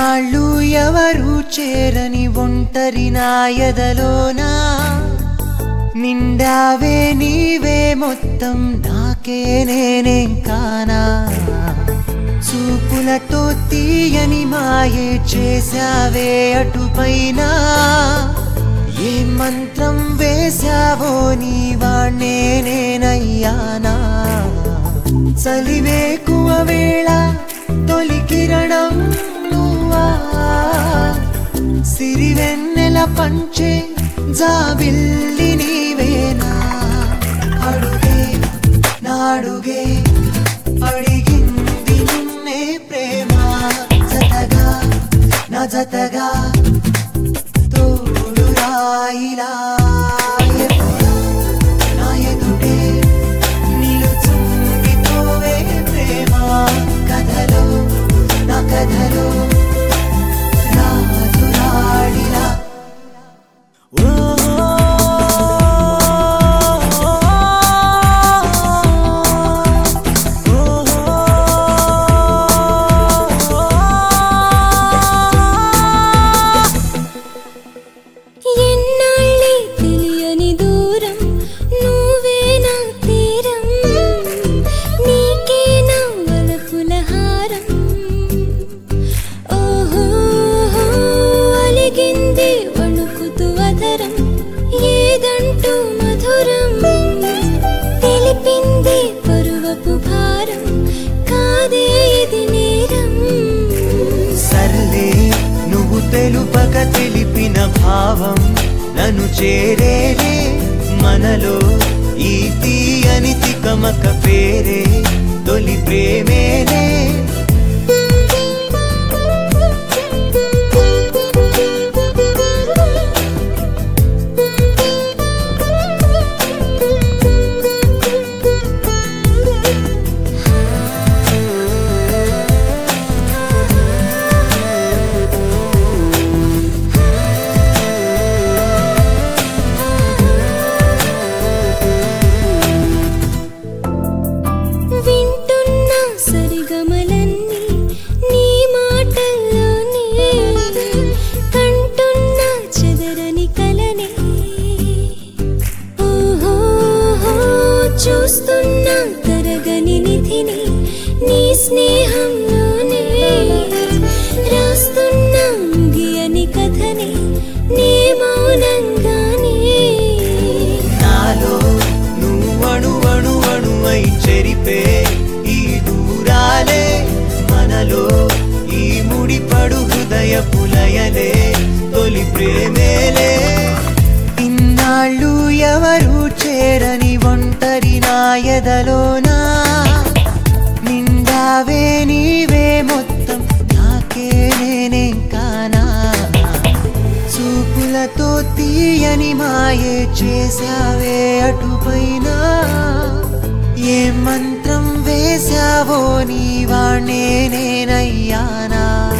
ఇన్నాళ్ళు ఎవరు చేరని ఒంటరి నా ఎదలోనా నిండావే నీవే మొత్తం నాకే నేనేం కానా చూపులతో తీయని మాయే చేశావే అటుపైన ఏ మంత్రం వేశావో నీవాణ్ణే నేనయ్యానా చలివేకువ వేళ తొలి కిరణం నువ్వా సిరివెన్నెల పంచే జాబిల్లి నీవేనా అడుగే నాడుగే అడిగింది నిన్నే ప్రేమ జతగా నా జతగా తోడు రాయిలా ఎప్పుడు నా ఎదుటే నిలుచుండిపోవే ప్రేమ కథలో నా కథలో రాజురాడిలా ఏదంటూ మధురం తెలిపింది పరువపు భారం కాదే ఇది నేరం సర్లే నువ్వు తెలుపక తెలిపిన భావం నన్ను చేరేలే మనలో ఈ తీయని తికమక పేరే తొలి ప్రేమేలే చూస్తున్నా తరగని నిధిని నీ స్నేహంలోనే రాస్తున్నా ముగియని కథని నీ మౌనంగానే నాలో నువ్వణు అణు అణువై చెరిపే ఈ దూరాలే మనలో ఈ ముడిపడు హృదయ పులయలే తొలి ప్రేమేలే ఇన్నాళ్ళు ఎవరు చేరని ఒంటరి నా ఎదలోనా నిండావే నీవే మొత్తం నాకే నేనేం కానా చూపులతో తీయని మాయే చేశావే అటుపైన ఏ మంత్రం వేశావో నీవాణ్ణే నేనయ్యానా